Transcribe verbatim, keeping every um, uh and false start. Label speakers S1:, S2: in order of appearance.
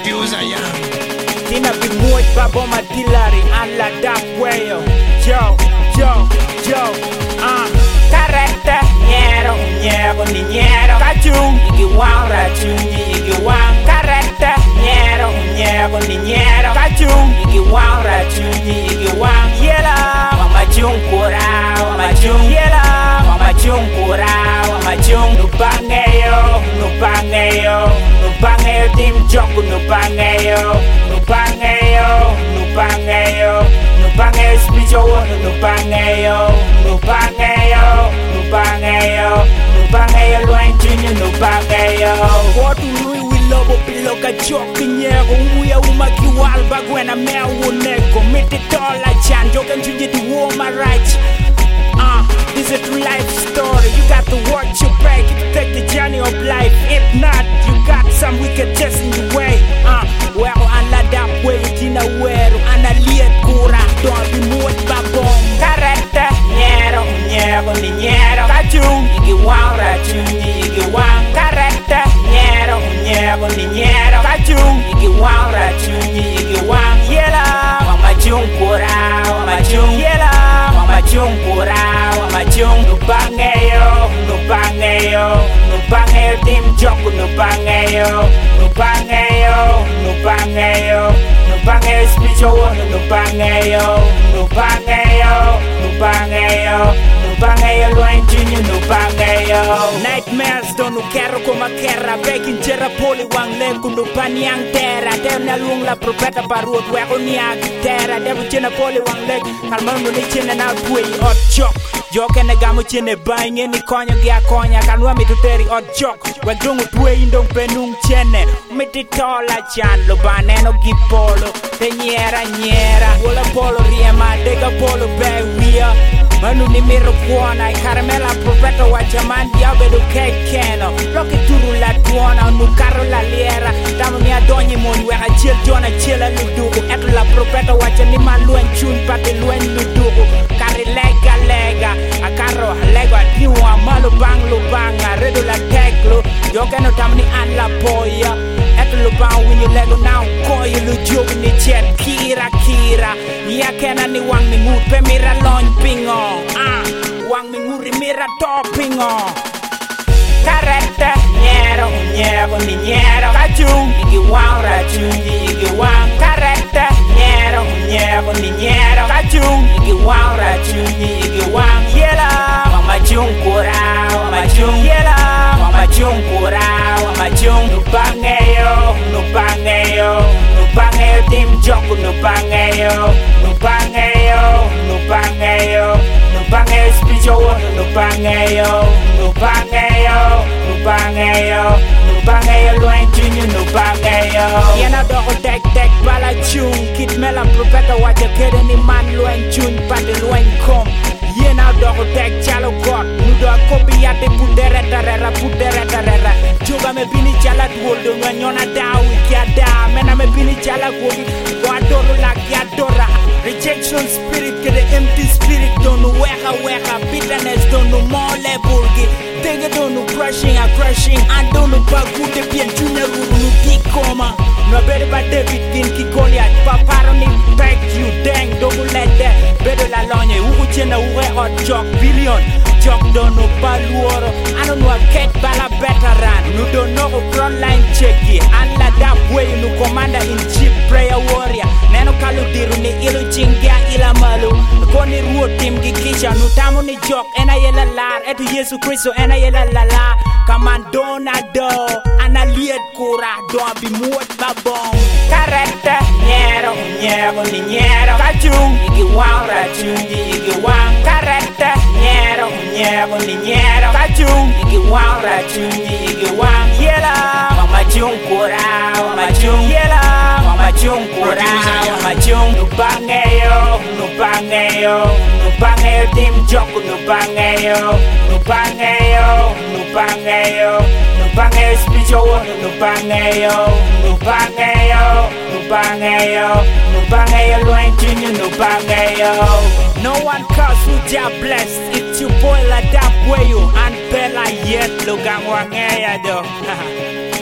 S1: producer, yeah.
S2: Tina be moit babo matilari and la dap wayo. Yo, yo, yo, ah. Karete, nyero, nyero, ni nyero. Kachung, igi wang rachung, igi wang. Karete, nyero, nyero, ni nyero. Kachung, igi wang rachung, igi wang. Yela, mama chung kura, mama chung. Yela, mama chung kura, mama chung. Nupangeyo, nupangeyo, nupangeyo tim joku nupangeyo, nupangeyo, nupangeyo, nupangeyo spiritual nupangeyo, nupangeyo, nupangeyo, nupangeyo luenjinyo nupangeyo. What we we love below ka joki nyego uya umakiwal bagwena mewo neko miti tola chan joken junye di woma right. Uh, this is a true life story. You got to watch your back if you take the journey of life. If not, you got some wicked just in your way. Uh, well, and la dap way tina weru and a liet kura. Don't be moved babong. Karete, nyero, nyero, ni nyero. Kachung, igi wang rachung, igi wang. Karete, nyero, nyero, ni nyero. Kachung, igi wang rachung, igi wang. Yela, wama chung kura, wama chung. Yela, wama chung kura. Wamachung nupangeyo, nupangeyo, nupangeyo tim joku nupangeyo, nupangeyo, nupangeyo, nupangeyo spiritual nupangeyo, nupangeyo, nupangeyo, nupangeyo luenjinyo nupangeyo. Nightmares don't quero como quera, begging jera poli wang leku nupanyang terra. Dev na luong la propeta parut weko niya gitera. Dev jena poli wang lek, kalmano ni chene na pui ot chok. Joke ne gamu chene bainge ni konyo gia konya kanwa mituteri ot jok we grungu tue indong penung chene miti tola chan lo baneno gipolo te nyera nyera wola polo riema dega polo be wia manu ni miro kuona caramela profeta wa jaman diabe do kekeno loki turu la tuona nu karo la liera damu mi adonyi mon we a chiel jona chiela ludugo eto la profeta wa chani man luen chun pati luen ludugo kari lega lega akaro lego atiwa malo bang lo bang redo la teklo yoke no tamni an la poya eto lo bang winyo lego now koyo lu jogo ni chet kira kira ya kena ni wang mi ngut pe mira lon pingo ah wang mi nguri mira topingo. Karete, nyero, nyero, ni nyero. Kachung, igi wang rachung, igi wang. Karete, nyero, nyero, ni nyero. Kachung, igi wang rachung, igi wang. Yela, mama chung kura, mama chung. Yela, mama chung kura, mama chung. Nupangeyo, nupangeyo, nupangeyo tim joku nupangeyo, nupangeyo, nupangeyo, nupangeyo spiritual nupangeyo, nupangeyo, nupangeyo, nupangeyo luenjinyo nupangeyo. Yena doko tek tek bala chung kit mela propeta waja kede ni man luenjun pati luenkom. Yena doko tek chalo god nudo kopi yate pudere tarera pudere tarera. Juga me bini chala dwoldo nganyona dawi kia da mena me bini chala gogi wadoro la kia dora. Rejection spirit kede empty spirit donu weka weka bitterness donu mole burgi Tenge donu crushing a crushing and donu bagude bien junior unu kikoma no better by David kin kikolia paparo ni thank you dang dogu lede bedo la lonye ugu chena uwe hot jok billion jok donu paluoro ano nwa ket bala veteran nu dono go frontline cheki and la that way nu commander in chief prayer warrior neno kalu diru ni ilu chingia ila malu koni ruo tim gikisha nu tamu ni jok ena yela lar etu Yesu Kristo ena yela lala kamando na do analiet kura don't be muot babong. Karete, nyero, nyero, ni nyero. Kachung, igi wang rachung, igi wang. Karete, nyero, nyero, ni nyero. Kachung, igi wang rachung, igi wang. Yela, mama chung kura, mama chung. Yela, mama chung kura, mama chung. Nupangeyo, nupangeyo, nupangeyo tim joku nupangeyo, nupangeyo, nupangeyo, nupangeyo spiritual nupangeyo, nupangeyo, nupangeyo, nupangeyo luenjinyo nupangeyo. No one curse who ja blessed. It's your boy la dap way you and bella yet lugang wangeya do.